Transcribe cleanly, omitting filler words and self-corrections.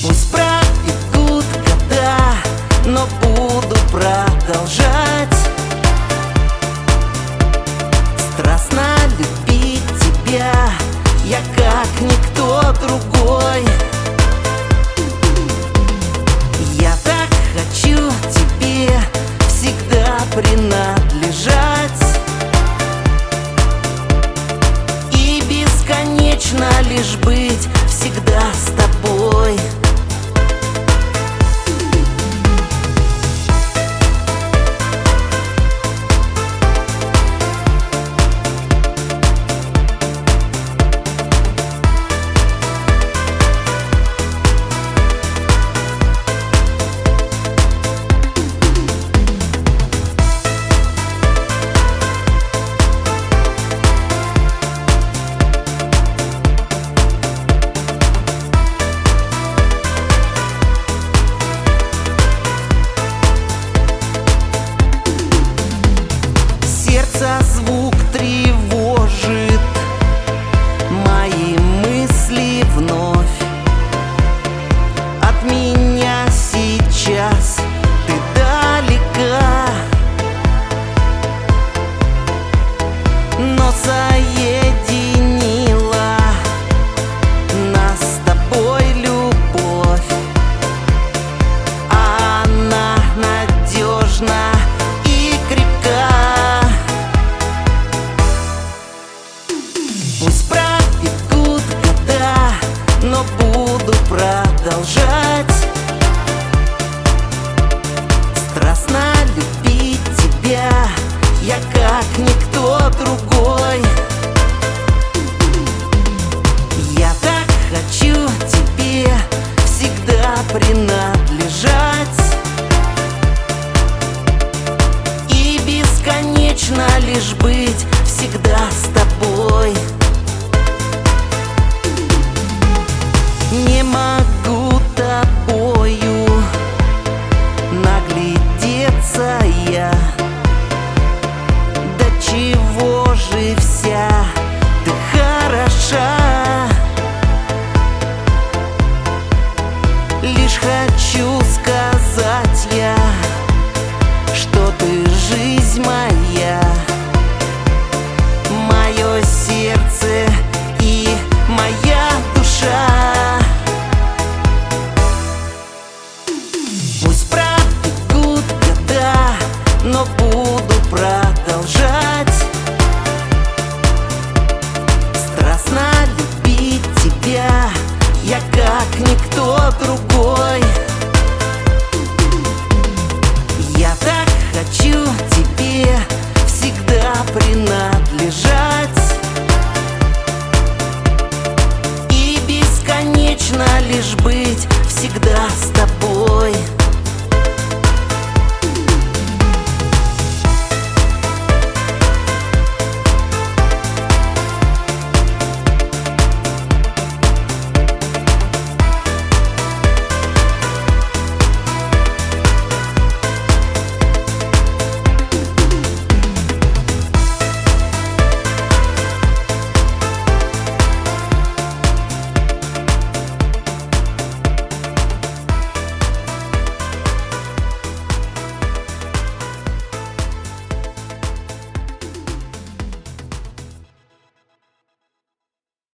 Пусть пробегут года, но буду продолжать страстно любить тебя, я как никто другой. Я так хочу тебе всегда принадлежать и бесконечно лишь быть всегда с тобой. Звук тревожит мои мысли вновь. От меня сейчас ты далека, но соединила нас с тобой любовь. Она надежна и крепка. Пусть пробегут года, но буду продолжать страстно любить тебя, я как никто другой. Я так хочу тебе всегда принадлежать и бесконечно лишь быть всегда с тобой. Не могу тобою наглядеться я. До чего же вся ты хороша. Лишь хочу сказать я, что ты жизнь моя, мое сердце и моя душа. Пусть пробегут года, но буду продолжать страстно любить тебя, я как никто другой. Я так хочу тебе всегда принадлежать и бесконечно лишь быть всегда с тобой.